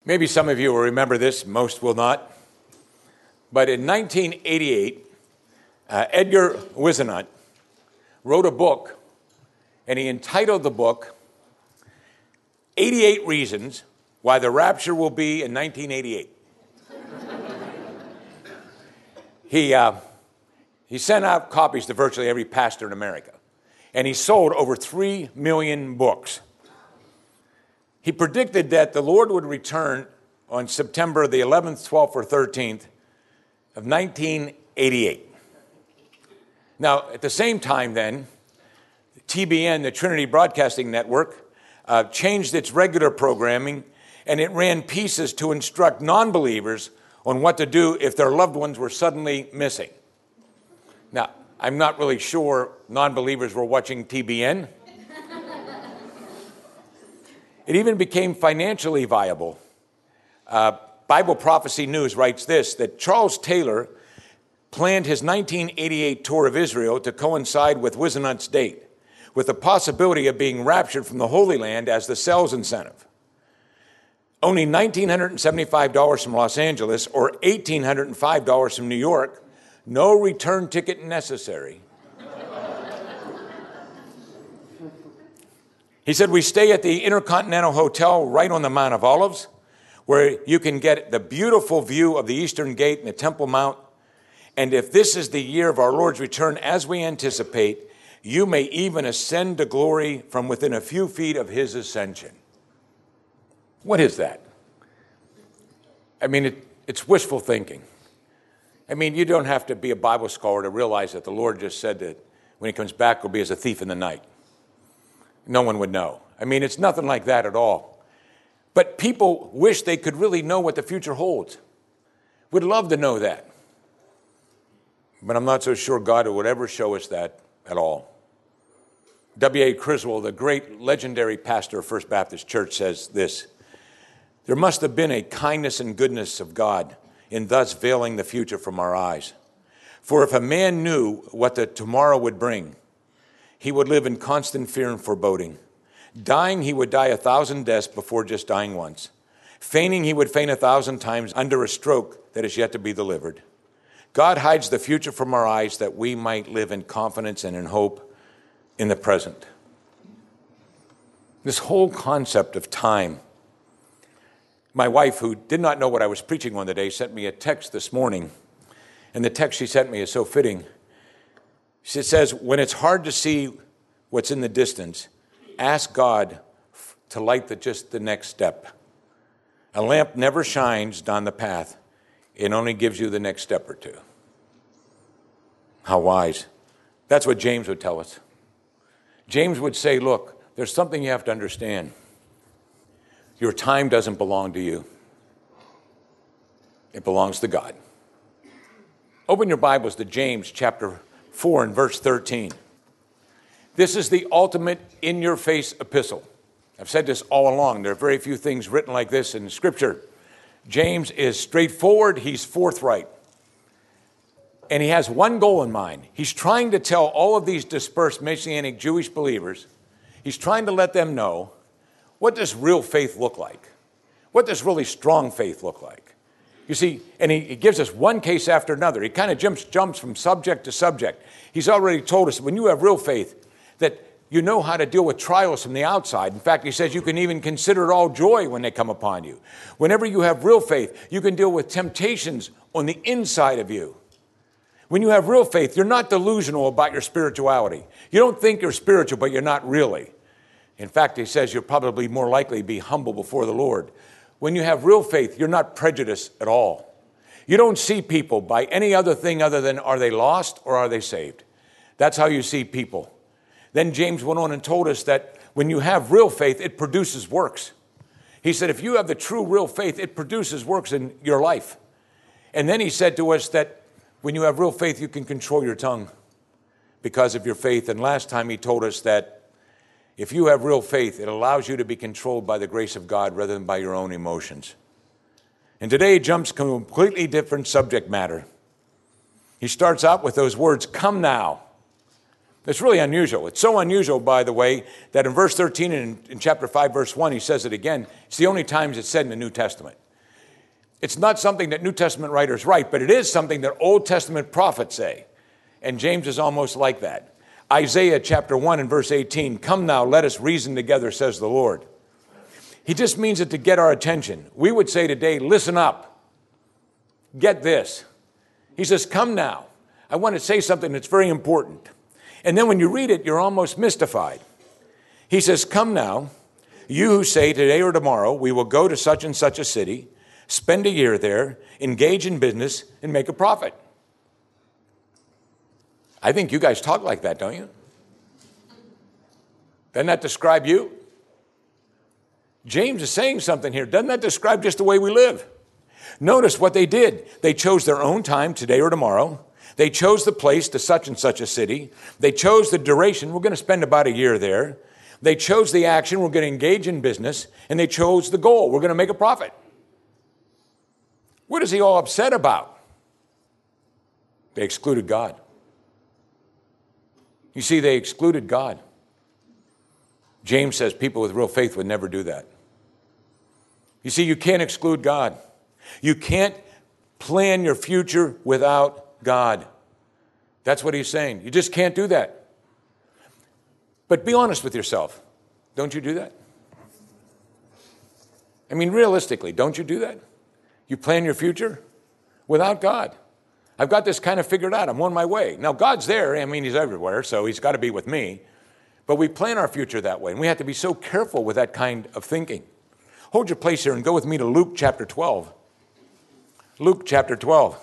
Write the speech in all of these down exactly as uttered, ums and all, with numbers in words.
Maybe some of you will remember this, most will not. But in nineteen eighty-eight, uh, Edgar Whisenant wrote a book, and he entitled the book, eighty-eight Reasons Why the Rapture Will Be in nineteen eighty-eight. he, uh, he sent out copies to virtually every pastor in America, and he sold over three million books. He predicted that the Lord would return on September the eleventh, twelfth, or thirteenth of nineteen eighty-eight. Now, at the same time then, T B N, the Trinity Broadcasting Network, uh, changed its regular programming, and it ran pieces to instruct non-believers on what to do if their loved ones were suddenly missing. Now, I'm not really sure non-believers were watching T B N. It even became financially viable. Uh, Bible Prophecy News writes this, that Charles Taylor planned his nineteen eighty-eight tour of Israel to coincide with Whisenant's date, with the possibility of being raptured from the Holy Land as the sales incentive. Only one thousand nine hundred seventy-five dollars from Los Angeles or one thousand eight hundred five dollars from New York, no return ticket necessary. He said, we stay at the Intercontinental Hotel right on the Mount of Olives, where you can get the beautiful view of the Eastern Gate and the Temple Mount. And if this is the year of our Lord's return, as we anticipate, you may even ascend to glory from within a few feet of his ascension. What is that? I mean, it, it's wishful thinking. I mean, you don't have to be a Bible scholar to realize that the Lord just said that when he comes back, he'll be as a thief in the night. No one would know. I mean, it's nothing like that at all. But people wish they could really know what the future holds. Would love to know that. But I'm not so sure God would ever show us that at all. W A Criswell, the great legendary pastor of First Baptist Church, says this: there must have been a kindness and goodness of God in thus veiling the future from our eyes. For if a man knew what the tomorrow would bring, he would live in constant fear and foreboding. Dying, he would die a thousand deaths before just dying once. Fainting, he would faint a thousand times under a stroke that is yet to be delivered. God hides the future from our eyes that we might live in confidence and in hope in the present. This whole concept of time. My wife, who did not know what I was preaching on today, sent me a text this morning. And the text she sent me is so fitting. She says, when it's hard to see what's in the distance, ask God to light the, just the next step. A lamp never shines down the path. It only gives you the next step or two. How wise. That's what James would tell us. James would say, look, there's something you have to understand. Your time doesn't belong to you. It belongs to God. Open your Bibles to James chapter four and verse thirteen. This is the ultimate in-your-face epistle. I've said this all along. There are very few things written like this in Scripture. James is straightforward. He's forthright. And he has one goal in mind. He's trying to tell all of these dispersed Messianic Jewish believers, he's trying to let them know, what does real faith look like? What does really strong faith look like? You see, and he, he gives us one case after another. He kind of jumps, jumps from subject to subject. He's already told us when you have real faith that you know how to deal with trials from the outside. In fact, he says you can even consider it all joy when they come upon you. Whenever you have real faith, you can deal with temptations on the inside of you. When you have real faith, you're not delusional about your spirituality. You don't think you're spiritual, but you're not really. In fact, he says you'll probably more likely be humble before the Lord. When you have real faith, you're not prejudiced at all. You don't see people by any other thing other than are they lost or are they saved? That's how you see people. Then James went on and told us that when you have real faith, it produces works. He said if you have the true real faith, it produces works in your life. And then he said to us that when you have real faith, you can control your tongue because of your faith. And last time he told us that if you have real faith, it allows you to be controlled by the grace of God rather than by your own emotions. And today he jumps to a completely different subject matter. He starts out with those words, come now. It's really unusual. It's so unusual, by the way, that in verse thirteen and in, in chapter five, verse one, he says it again. It's the only times it's said in the New Testament. It's not something that New Testament writers write, but it is something that Old Testament prophets say. And James is almost like that. Isaiah chapter one and verse eighteen, come now, let us reason together, says the Lord. He just means it to get our attention. We would say today, listen up. Get this. He says, come now. I want to say something that's very important. And then when you read it, you're almost mystified. He says, come now, you who say today or tomorrow, we will go to such and such a city, spend a year there, engage in business, and make a profit. I think you guys talk like that, don't you? Doesn't that describe you? James is saying something here. Doesn't that describe just the way we live? Notice what they did. They chose their own time, today or tomorrow. They chose the place to such and such a city. They chose the duration. We're going to spend about a year there. They chose the action. We're going to engage in business. And they chose the goal. We're going to make a profit. What is he all upset about? They excluded God. You see, they excluded God. James says people with real faith would never do that. You see, you can't exclude God. You can't plan your future without God. That's what he's saying. You just can't do that. But be honest with yourself. Don't you do that? I mean, realistically, don't you do that? You plan your future without God. I've got this kind of figured out. I'm on my way. Now, God's there. I mean, he's everywhere, so he's got to be with me. But we plan our future that way, and we have to be so careful with that kind of thinking. Hold your place here and go with me to Luke chapter twelve. Luke chapter twelve.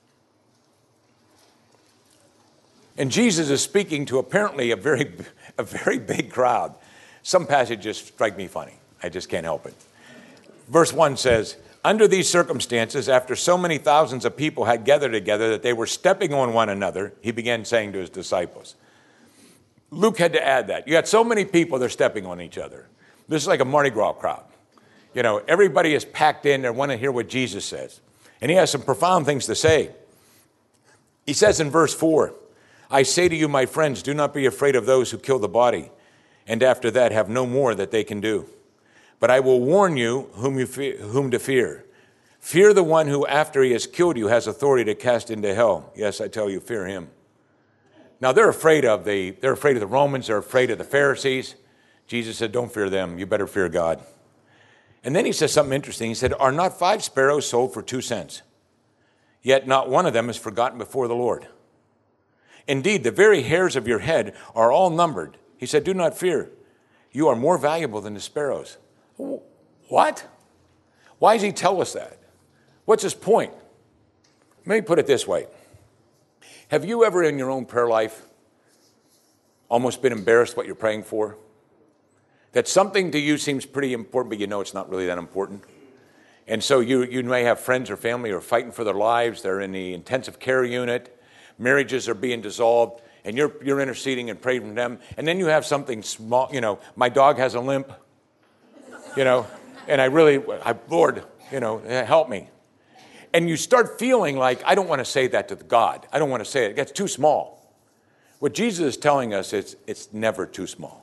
And Jesus is speaking to apparently a very, a very big crowd. Some passages strike me funny. I just can't help it. Verse one says, under these circumstances, after so many thousands of people had gathered together that they were stepping on one another, he began saying to his disciples. Luke had to add that. You got so many people, they're stepping on each other. This is like a Mardi Gras crowd. You know, everybody is packed in. They want to hear what Jesus says. And he has some profound things to say. He says in verse four, I say to you, my friends, do not be afraid of those who kill the body, and after that have no more that they can do. But I will warn you whom, you fe- whom to fear. Fear the one who, after he has killed you, has authority to cast into hell. Yes, I tell you, fear him. Now, they're afraid of the, they're afraid of the Romans. They're afraid of the Pharisees. Jesus said, don't fear them. You better fear God. And then he says something interesting. He said, are not five sparrows sold for two cents? Yet not one of them is forgotten before the Lord. Indeed, the very hairs of your head are all numbered. He said, do not fear. You are more valuable than the sparrows. What? Why does he tell us that? What's his point? Let me put it this way. Have you ever in your own prayer life almost been embarrassed what you're praying for? That something to you seems pretty important, but you know it's not really that important. And so you, you may have friends or family who are fighting for their lives. They're in the intensive care unit. Marriages are being dissolved, and you're, you're interceding and praying for them. And then you have something small, you know, my dog has a limp, you know, and I really, I, Lord, you know, help me. And you start feeling like, I don't want to say that to God. I don't want to say it. It gets too small. What Jesus is telling us is it's never too small.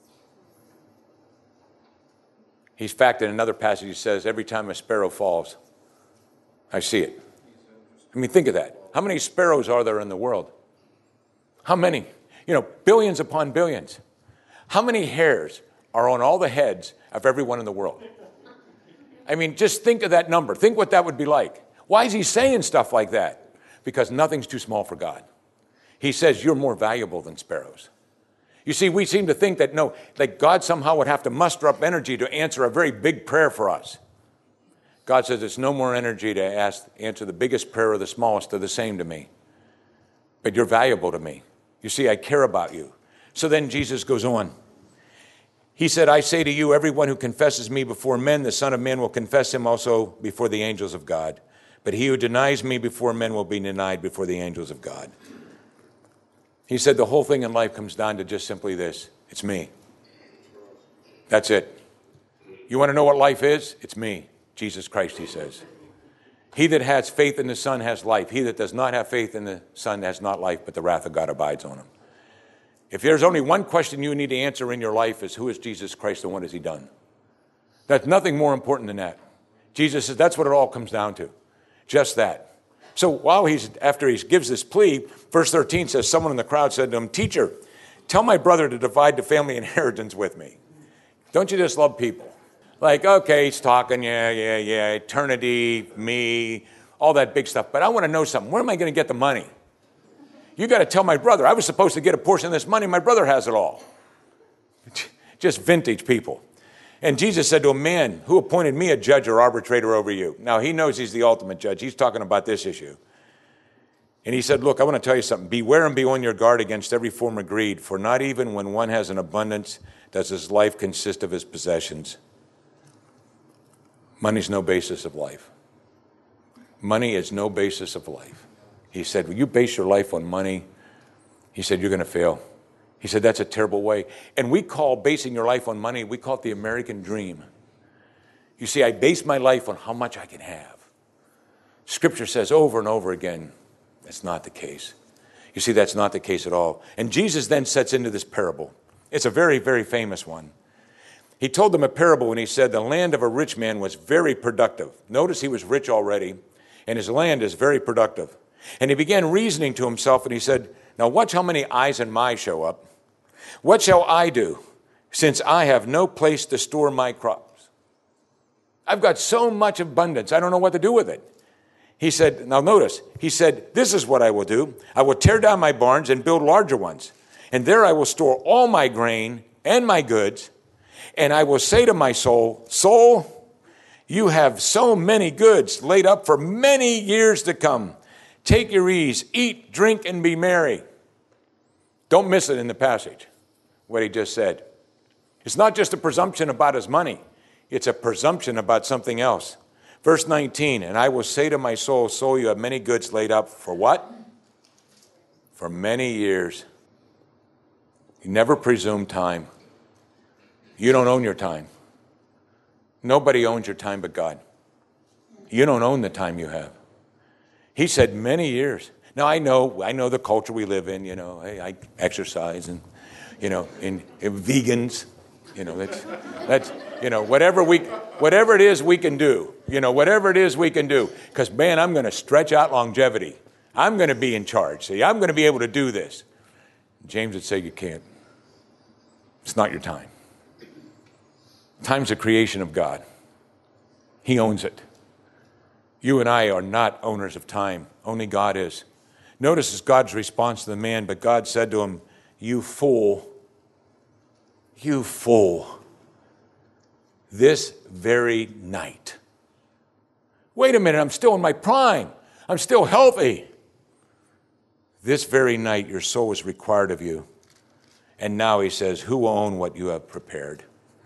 He's fact in another passage, he says, every time a sparrow falls, I see it. I mean, think of that. How many sparrows are there in the world? How many? You know, billions upon billions. How many hairs are on all the heads of everyone in the world? I mean, just think of that number. Think what that would be like. Why is he saying stuff like that? Because nothing's too small for God. He says you're more valuable than sparrows. You see, we seem to think that, no, like God somehow would have to muster up energy to answer a very big prayer for us. God says it's no more energy to ask, answer the biggest prayer or the smallest. They're the same to me. But you're valuable to me. You see, I care about you. So then Jesus goes on. He said, I say to you, everyone who confesses me before men, the Son of Man will confess him also before the angels of God. But he who denies me before men will be denied before the angels of God. He said the whole thing in life comes down to just simply this. It's me. That's it. You want to know what life is? It's me. Jesus Christ, he says. He that has faith in the Son has life. He that does not have faith in the Son has not life, but the wrath of God abides on him. If there's only one question you need to answer in your life is, who is Jesus Christ and what has he done? That's nothing more important than that. Jesus says that's what it all comes down to. Just that. So while he's, after he gives this plea, verse thirteen says, someone in the crowd said to him, teacher, tell my brother to divide the family inheritance with me. Don't you just love people? Like, okay, he's talking, yeah, yeah, yeah, eternity, me, all that big stuff. But I want to know something. Where am I going to get the money? You got to tell my brother. I was supposed to get a portion of this money. My brother has it all. Just vintage people. And Jesus said to a man, who appointed me a judge or arbitrator over you? Now, he knows he's the ultimate judge. He's talking about this issue. And he said, look, I want to tell you something. Beware and be on your guard against every form of greed, for not even when one has an abundance does his life consist of his possessions. Money's no basis of life. Money is no basis of life. He said, well, you base your life on money. He said, you're going to fail. He said, that's a terrible way. And we call basing your life on money, we call it the American dream. You see, I base my life on how much I can have. Scripture says over and over again, that's not the case. You see, that's not the case at all. And Jesus then sets into this parable. It's a very, very famous one. He told them a parable when he said the land of a rich man was very productive. Notice he was rich already, and his land is very productive. And he began reasoning to himself, and he said, now watch how many I's and my show up. What shall I do, since I have no place to store my crops? I've got so much abundance, I don't know what to do with it. He said, now notice, he said, this is what I will do. I will tear down my barns and build larger ones. And there I will store all my grain and my goods. And I will say to my soul, soul, you have so many goods laid up for many years to come. Take your ease, eat, drink, and be merry. Don't miss it in the passage, what he just said. It's not just a presumption about his money. It's a presumption about something else. Verse nineteen, and I will say to my soul, soul, you have many goods laid up for what? For many years. You never presume time. You don't own your time. Nobody owns your time but God. You don't own the time you have. He said many years. Now, I know, I know the culture we live in, you know, hey, I exercise and, you know, in, in vegans, you know, that's, that's, you know, whatever we, whatever it is we can do, you know, whatever it is we can do. Because, man, I'm going to stretch out longevity. I'm going to be in charge. See, I'm going to be able to do this. James would say you can't. It's not your time. Time's a creation of God. He owns it. You and I are not owners of time. Only God is. Notice it's God's response to the man, but God said to him, you fool, you fool, this very night. Wait a minute, I'm still in my prime. I'm still healthy. This very night your soul is required of you. And now he says, who will own what you have prepared?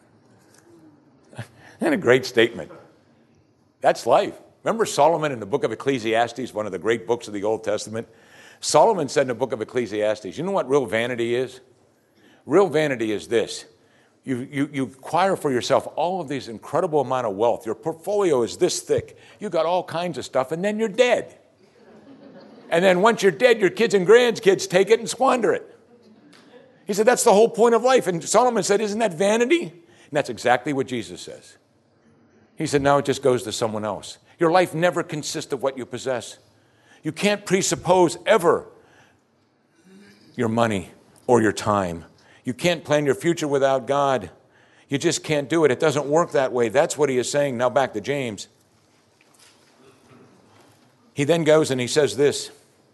And a great statement. That's life. Remember Solomon in the book of Ecclesiastes, one of the great books of the Old Testament? Solomon said in the book of Ecclesiastes, you know what real vanity is? Real vanity is this. You, you, you acquire for yourself all of this incredible amount of wealth. Your portfolio is this thick. You got all kinds of stuff, and then you're dead. And then once you're dead, your kids and grandkids take it and squander it. He said, that's the whole point of life. And Solomon said, isn't that vanity? And that's exactly what Jesus says. He said, now it just goes to someone else. Your life never consists of what you possess. You can't presuppose ever your money or your time. You can't plan your future without God. You just can't do it. It doesn't work that way. That's what he is saying. Now back to James. He then goes and he says this.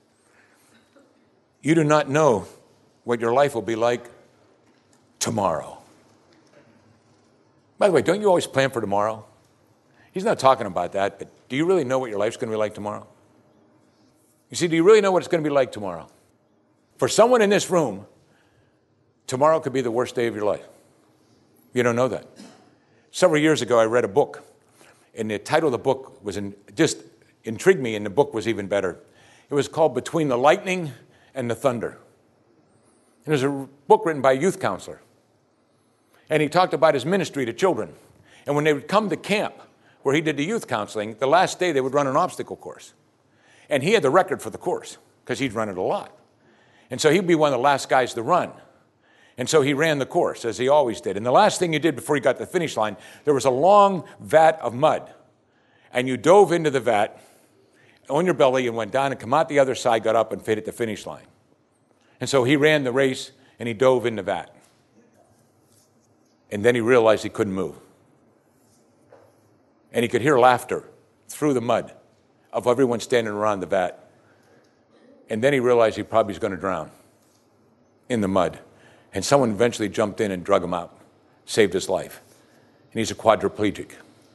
You do not know what your life will be like tomorrow. By the way, don't you always plan for tomorrow? He's not talking about that, but do you really know what your life's going to be like tomorrow? You see, do you really know what it's going to be like tomorrow? For someone in this room, tomorrow could be the worst day of your life. You don't know that. Several years ago, I read a book, and the title of the book was in, just intrigued me, and the book was even better. It was called Between the Lightning and the Thunder. It was a book written by a youth counselor, and he talked about his ministry to children. And when they would come to camp, where he did the youth counseling, the last day they would run an obstacle course. And he had the record for the course, because he'd run it a lot. And so he'd be one of the last guys to run. And so he ran the course, as he always did. And the last thing you did before you got to the finish line, there was a long vat of mud. And you dove into the vat on your belly and went down and come out the other side, got up and hit the finish line. And so he ran the race and he dove in the vat. And then he realized he couldn't move. And he could hear laughter through the mud of everyone standing around the vat. And then he realized he probably was going to drown in the mud. And someone eventually jumped in and drug him out, saved his life. And he's a quadriplegic.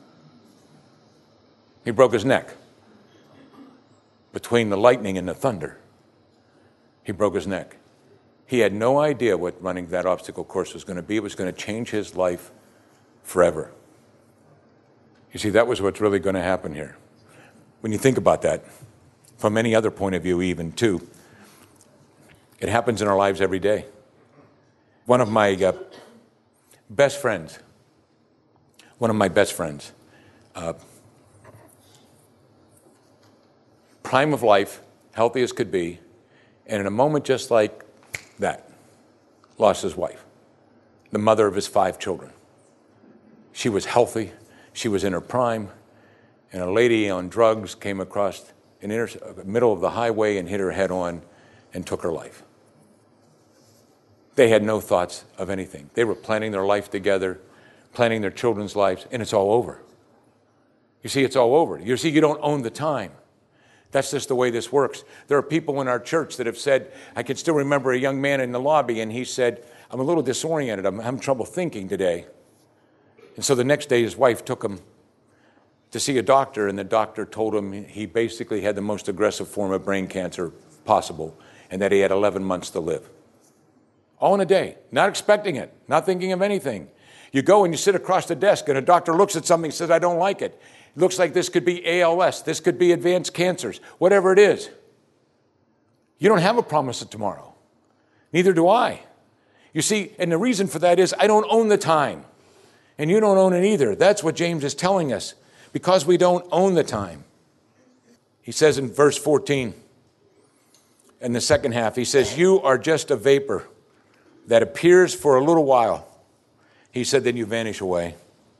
He broke his neck. Between the lightning and the thunder, he broke his neck. He had no idea what running that obstacle course was going to be. It was going to change his life forever. You see, that was what's really going to happen here. When you think about that, from any other point of view even, too, it happens in our lives every day. One of my uh, best friends, one of my best friends, uh, prime of life, healthy as could be, and in a moment just like that, lost his wife, the mother of his five children. She was healthy, she was in her prime, and a lady on drugs came across in the middle of the highway and hit her head on and took her life. They had no thoughts of anything. They were planning their life together, planning their children's lives, and it's all over. You see, it's all over. You see, you don't own the time. That's just the way this works. There are people in our church that have said, I can still remember a young man in the lobby, and he said, I'm a little disoriented. I'm having trouble thinking today. And so the next day, his wife took him to see a doctor, and the doctor told him he basically had the most aggressive form of brain cancer possible, and that he had eleven months to live. All in a day, not expecting it, not thinking of anything. You go and you sit across the desk, and a doctor looks at something and says, I don't like it. It looks like this could be A L S, this could be advanced cancers, whatever it is. You don't have a promise of tomorrow. Neither do I. You see, and the reason for that is I don't own the time, and you don't own it either. That's what James is telling us, because we don't own the time. He says in verse fourteen, in the second half, he says, you are just a vapor that appears for a little while. He said, then you vanish away.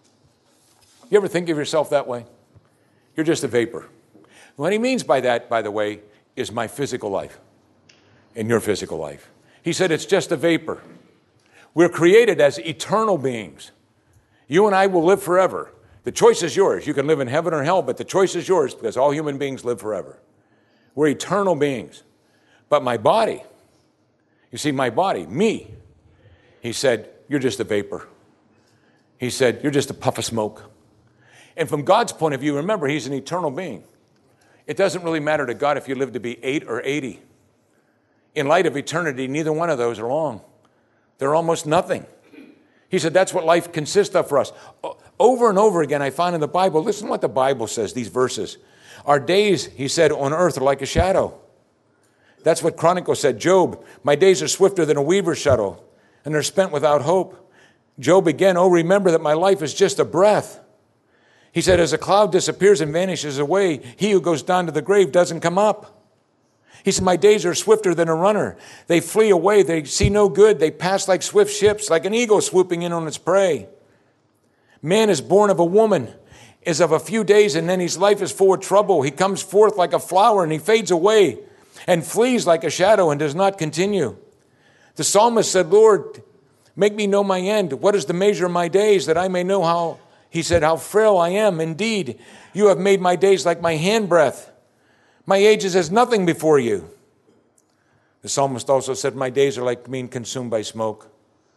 You ever think of yourself that way? You're just a vapor. What he means by that, by the way, is my physical life and your physical life. He said it's just a vapor. We're created as eternal beings. You and I will live forever. The choice is yours. You can live in heaven or hell, but the choice is yours because all human beings live forever. We're eternal beings. But my body, you see, my body, me, he said, you're just a vapor. He said, you're just a puff of smoke. And from God's point of view, remember, he's an eternal being. It doesn't really matter to God if you live to be eight or eighty. In light of eternity, neither one of those are long. They're almost nothing. He said that's what life consists of for us. Over and over again, I find in the Bible, listen to what the Bible says, these verses. Our days, he said, on earth are like a shadow. That's what Chronicles said. Job, my days are swifter than a weaver's shuttle, and they're spent without hope. Job again, oh, remember that my life is just a breath. He said, as a cloud disappears and vanishes away, he who goes down to the grave doesn't come up. He said, my days are swifter than a runner. They flee away. They see no good. They pass like swift ships, like an eagle swooping in on its prey. Man is born of a woman, is of a few days, and then his life is full of trouble. He comes forth like a flower, and he fades away and flees like a shadow and does not continue. The psalmist said, Lord, make me know my end. What is the measure of my days, that I may know how, he said, how frail I am. Indeed, you have made my days like my handbreadth. My age is as nothing before you. The psalmist also said, my days are like being consumed by smoke.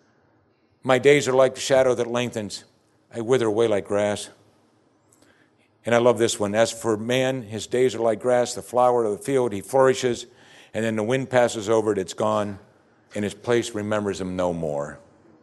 My days are like the shadow that lengthens. I wither away like grass. And I love this one. As for man, his days are like grass, the flower of the field. He flourishes, and then the wind passes over it, it's gone, and his place remembers him no more.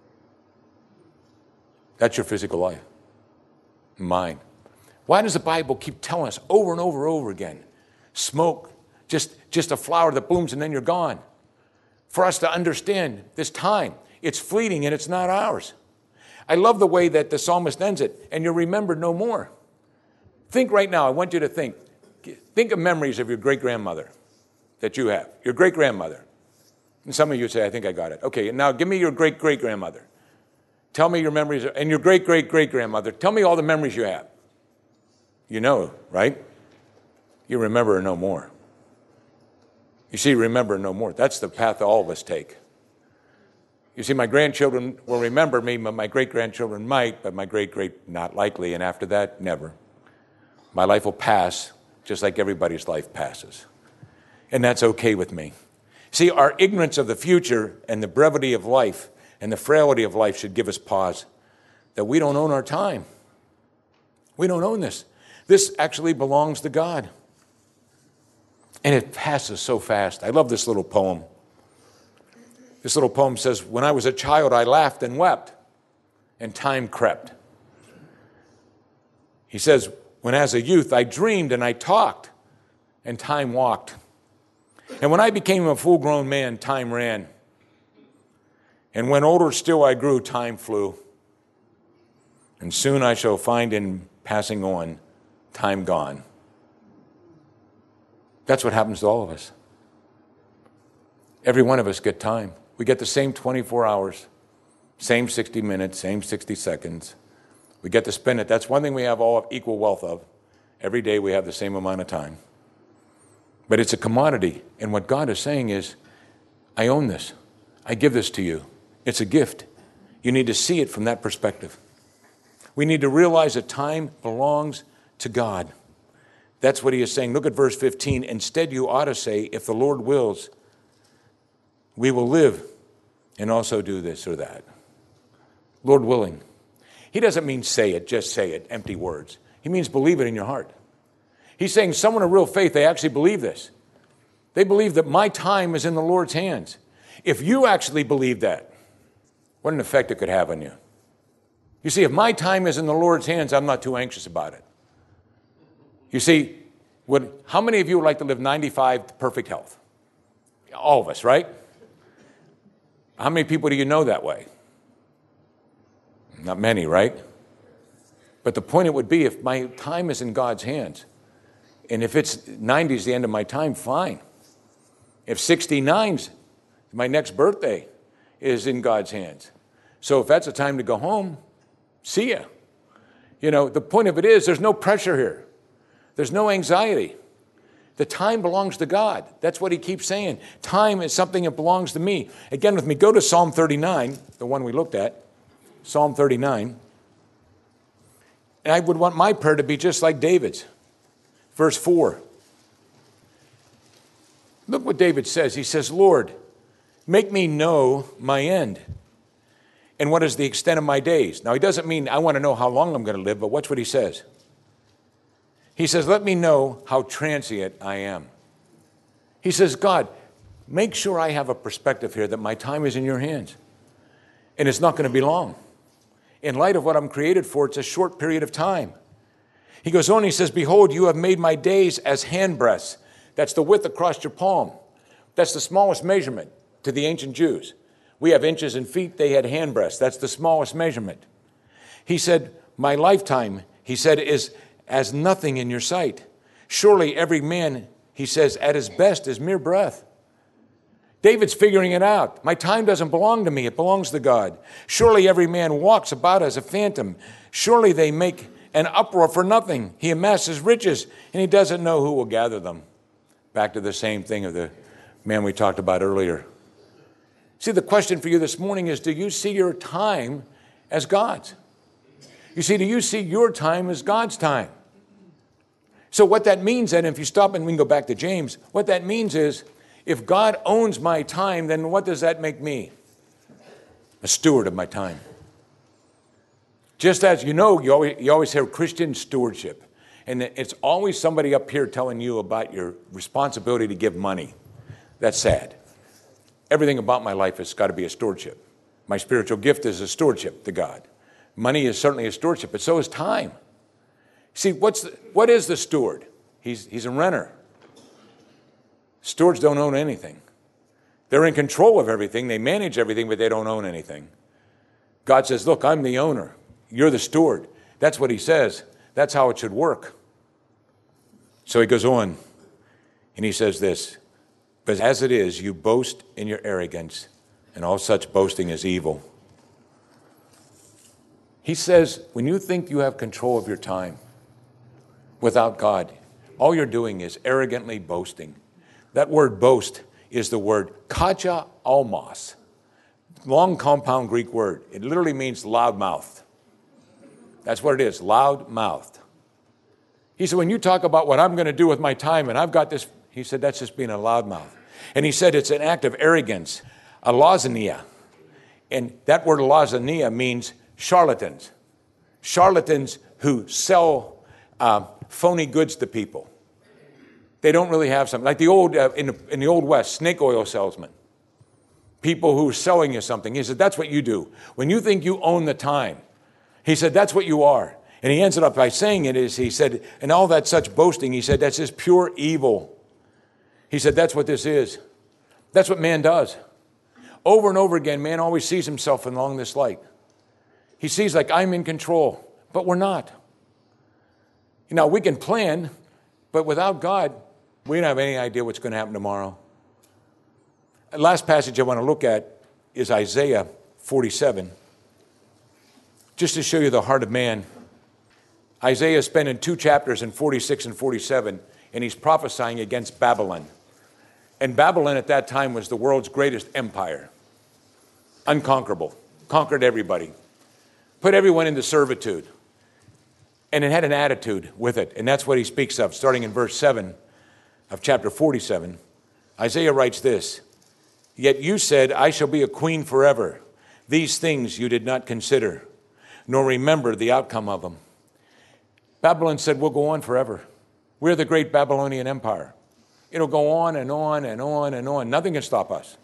That's your physical life. Mine. Why does the Bible keep telling us over and over and over again? Smoke, just, just a flower that blooms and then you're gone. For us to understand this time, it's fleeting and it's not ours. I love the way that the psalmist ends it, and you're remembered no more. Think right now, I want you to think. Think of memories of your great-grandmother that you have, your great-grandmother. And some of you say, I think I got it. Okay, now give me your great-great-grandmother. Tell me your memories, and your great-great-great-grandmother. Tell me all the memories you have. You know, right? You remember no more. You see, remember no more. That's the path all of us take. You see, my grandchildren will remember me, but my great-grandchildren might, but my great-great, not likely, and after that, never. My life will pass just like everybody's life passes. And that's okay with me. See, our ignorance of the future and the brevity of life and the frailty of life should give us pause that we don't own our time. We don't own this. This actually belongs to God. And it passes so fast. I love this little poem. This little poem says, when I was a child, I laughed and wept, and time crept. He says, when as a youth, I dreamed and I talked, and time walked. And when I became a full-grown man, time ran. And when older still I grew, time flew. And soon I shall find in passing on, time gone. That's what happens to all of us. Every one of us get time. We get the same twenty-four hours, same sixty minutes, same sixty seconds. We get to spend it. That's one thing we have all equal wealth of. Every day we have the same amount of time. But it's a commodity. And what God is saying is, I own this. I give this to you. It's a gift. You need to see it from that perspective. We need to realize that time belongs to God. That's what he is saying. Look at verse fifteen. Instead, you ought to say, if the Lord wills, we will live and also do this or that. Lord willing. He doesn't mean say it, just say it, empty words. He means believe it in your heart. He's saying someone of real faith, they actually believe this. They believe that my time is in the Lord's hands. If you actually believe that, what an effect it could have on you. You see, if my time is in the Lord's hands, I'm not too anxious about it. You see, would, how many of you would like to live ninety-five to perfect health? All of us, right? How many people do you know that way? Not many, right? But the point it would be, if my time is in God's hands, and if it's ninety is the end of my time, fine. If sixty-nine's my next birthday is in God's hands. So if that's a time to go home, see ya. You know, the point of it is there's no pressure here. There's no anxiety. The time belongs to God. That's what he keeps saying. Time is something that belongs to me. Again with me, go to Psalm thirty-nine, the one we looked at. Psalm thirty-nine. And I would want my prayer to be just like David's. Verse four. Look what David says. He says, Lord, make me know my end. And what is the extent of my days? Now, he doesn't mean I want to know how long I'm going to live, but watch what he says. He says, let me know how transient I am. He says, God, make sure I have a perspective here that my time is in your hands. And it's not going to be long. In light of what I'm created for, it's a short period of time. He goes on, he says, behold, you have made my days as handbreadths. That's the width across your palm. That's the smallest measurement to the ancient Jews. We have inches and feet. They had handbreadths. That's the smallest measurement. He said, my lifetime, he said, is as nothing in your sight. Surely every man, he says, at his best is mere breath. David's figuring it out. My time doesn't belong to me. It belongs to God. Surely every man walks about as a phantom. Surely they make an uproar for nothing. He amasses riches, and he doesn't know who will gather them. Back to the same thing of the man we talked about earlier. See, the question for you this morning is, do you see your time as God's? You see, do you see your time as God's time? So what that means then, if you stop and we can go back to James, what that means is, if God owns my time, then what does that make me? A steward of my time. Just as you know, you always, you always hear Christian stewardship. And it's always somebody up here telling you about your responsibility to give money. That's sad. Everything about my life has got to be a stewardship. My spiritual gift is a stewardship to God. Money is certainly a stewardship, but so is time. See, what's the, what is the steward? He's, he's a renter. Stewards don't own anything. They're in control of everything. They manage everything, but they don't own anything. God says, look, I'm the owner. You're the steward. That's what he says. That's how it should work. So he goes on, and he says this, But as it is, you boast in your arrogance, and all such boasting is evil. He says, when you think you have control of your time without God, all you're doing is arrogantly boasting. That word boast is the word kaja almos, long compound Greek word. It literally means loudmouth. That's what it is, loud-mouthed. He said, when you talk about what I'm going to do with my time and I've got this, he said, that's just being a loudmouth. And he said it's an act of arrogance, a lozania. And that word lozania means charlatans. Charlatans who sell uh, phony goods to people. They don't really have something. Like the old, uh, in, the, in the Old West, snake oil salesmen. People who are selling you something. He said, that's what you do. When you think you own the time, he said, that's what you are. And he ends it up by saying it is, he said, and all that such boasting, he said, that's just pure evil. He said, that's what this is. That's what man does. Over and over again, man always sees himself along this light. He sees like, I'm in control, but we're not. You know, we can plan, but without God, we don't have any idea what's going to happen tomorrow. The last passage I want to look at is Isaiah forty-seven. Just to show you the heart of man. Isaiah is spending two chapters in forty-six and forty-seven, and he's prophesying against Babylon. And Babylon at that time was the world's greatest empire. Unconquerable. Conquered everybody. Put everyone into servitude. And it had an attitude with it. And that's what he speaks of, starting in verse seven of chapter forty-seven. Isaiah writes this, "Yet you said, I shall be a queen forever. These things you did not consider, nor remember the outcome of them." Babylon said, we'll go on forever. We're the great Babylonian empire. It'll go on and on and on and on. Nothing can stop us.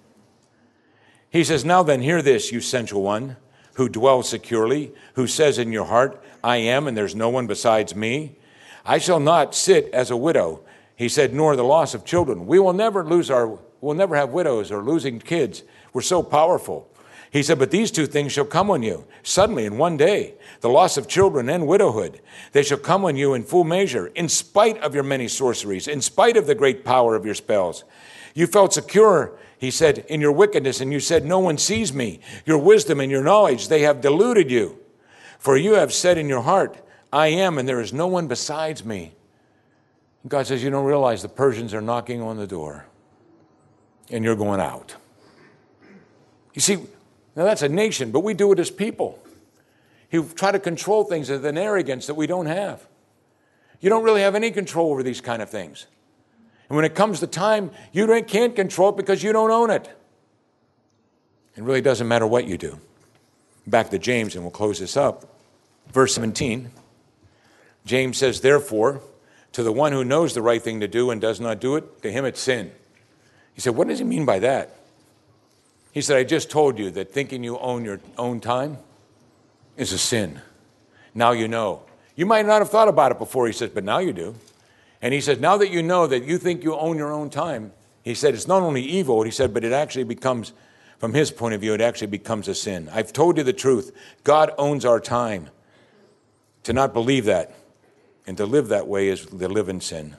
He says, now then, hear this, you sensual one, who dwells securely, who says in your heart, I am, and there's no one besides me. I shall not sit as a widow, he said, nor the loss of children. We will never lose our, we'll never have widows or losing kids. We're so powerful. He said, but these two things shall come on you suddenly in one day, the loss of children and widowhood. They shall come on you in full measure, in spite of your many sorceries, in spite of the great power of your spells. You felt secure, he said, in your wickedness, and you said, no one sees me. Your wisdom and your knowledge, they have deluded you. For you have said in your heart, I am, and there is no one besides me. And God says, you don't realize the Persians are knocking on the door, and you're going out. You see, now that's a nation, but we do it as people. You try to control things with an arrogance that we don't have. You don't really have any control over these kind of things. And when it comes to time, you can't control it because you don't own it. It really doesn't matter what you do. Back to James, and we'll close this up. Verse seventeen, James says, therefore, to the one who knows the right thing to do and does not do it, to him it's sin. He said, what does he mean by that? He said, I just told you that thinking you own your own time is a sin. Now you know. You might not have thought about it before, he says, but now you do. And he says, now that you know that you think you own your own time, he said, it's not only evil, he said, but it actually becomes, from his point of view, it actually becomes a sin. I've told you the truth. God owns our time. To not believe that and to live that way is to live in sin.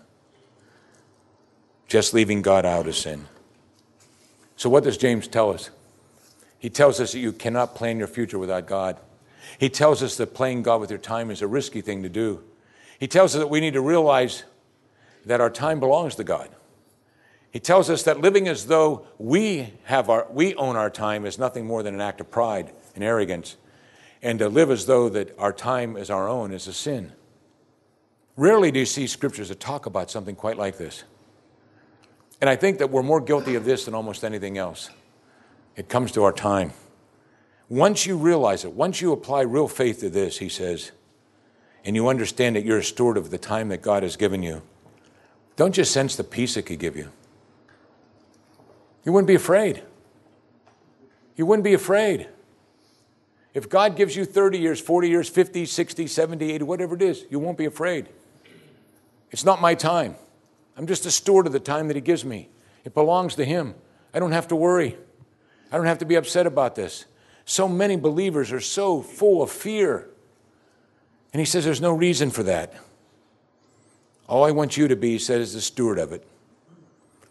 Just leaving God out is sin. So what does James tell us? He tells us that you cannot plan your future without God. He tells us that playing God with your time is a risky thing to do. He tells us that we need to realize that our time belongs to God. He tells us that living as though we have our, we own our time is nothing more than an act of pride and arrogance. And to live as though that our time is our own is a sin. Rarely do you see scriptures that talk about something quite like this. And I think that we're more guilty of this than almost anything else. It comes to our time. Once you realize it, once you apply real faith to this, he says, and you understand that you're a steward of the time that God has given you, don't just sense the peace it could give you. You wouldn't be afraid. You wouldn't be afraid. If God gives you thirty years, forty years, fifty, sixty, seventy, eighty, whatever it is, you won't be afraid. It's not my time. I'm just a steward of the time that he gives me. It belongs to him. I don't have to worry. I don't have to be upset about this. So many believers are so full of fear. And he says there's no reason for that. All I want you to be, he said, is the steward of it.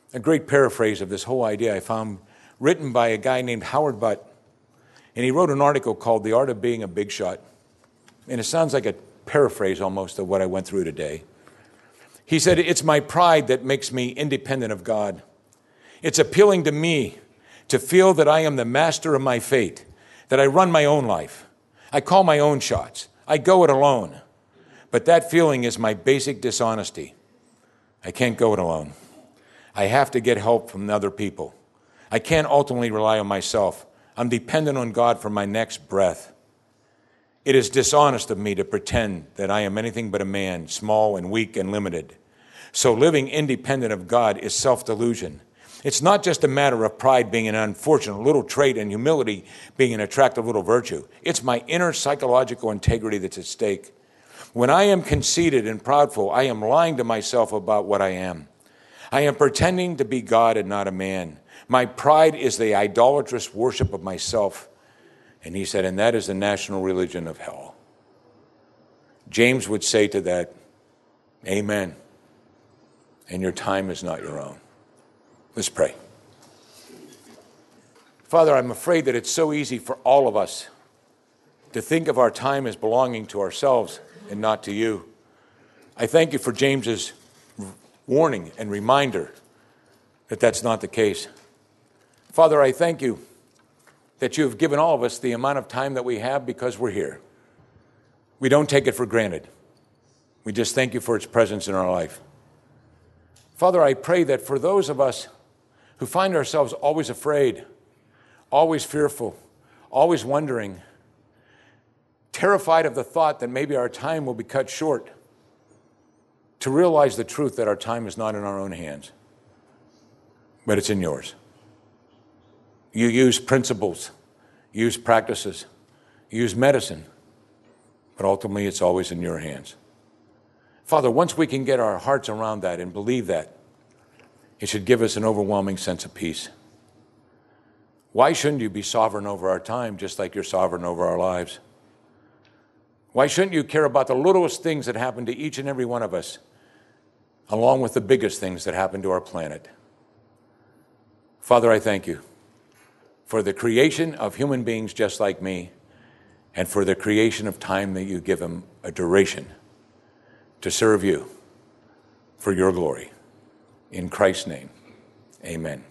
a great paraphrase of this whole idea I found written by a guy named Howard Butt. And he wrote an article called The Art of Being a Big Shot. And it sounds like a paraphrase almost of what I went through today. He said, it's my pride that makes me independent of God. It's appealing to me to feel that I am the master of my fate, that I run my own life. I call my own shots. I go it alone. But that feeling is my basic dishonesty. I can't go it alone. I have to get help from other people. I can't ultimately rely on myself. I'm dependent on God for my next breath. It is dishonest of me to pretend that I am anything but a man, small and weak and limited. So living independent of God is self-delusion. It's not just a matter of pride being an unfortunate little trait and humility being an attractive little virtue. It's my inner psychological integrity that's at stake. When I am conceited and proudful, I am lying to myself about what I am. I am pretending to be God and not a man. My pride is the idolatrous worship of myself. And he said, and that is the national religion of hell. James would say to that, amen. And your time is not your own. Let's pray. Father, I'm afraid that it's so easy for all of us to think of our time as belonging to ourselves and not to you. I thank you for James's warning and reminder that that's not the case. Father, I thank you that you have given all of us the amount of time that we have because we're here. We don't take it for granted. We just thank you for its presence in our life. Father, I pray that for those of us who find ourselves always afraid, always fearful, always wondering, terrified of the thought that maybe our time will be cut short, to realize the truth that our time is not in our own hands, but it's in yours. You use principles, you use practices, you use medicine, but ultimately it's always in your hands. Father, once we can get our hearts around that and believe that, it should give us an overwhelming sense of peace. Why shouldn't you be sovereign over our time just like you're sovereign over our lives? Why shouldn't you care about the littlest things that happen to each and every one of us, along with the biggest things that happen to our planet? Father, I thank you for the creation of human beings just like me, and for the creation of time that you give them a duration to serve you for your glory. In Christ's name, amen.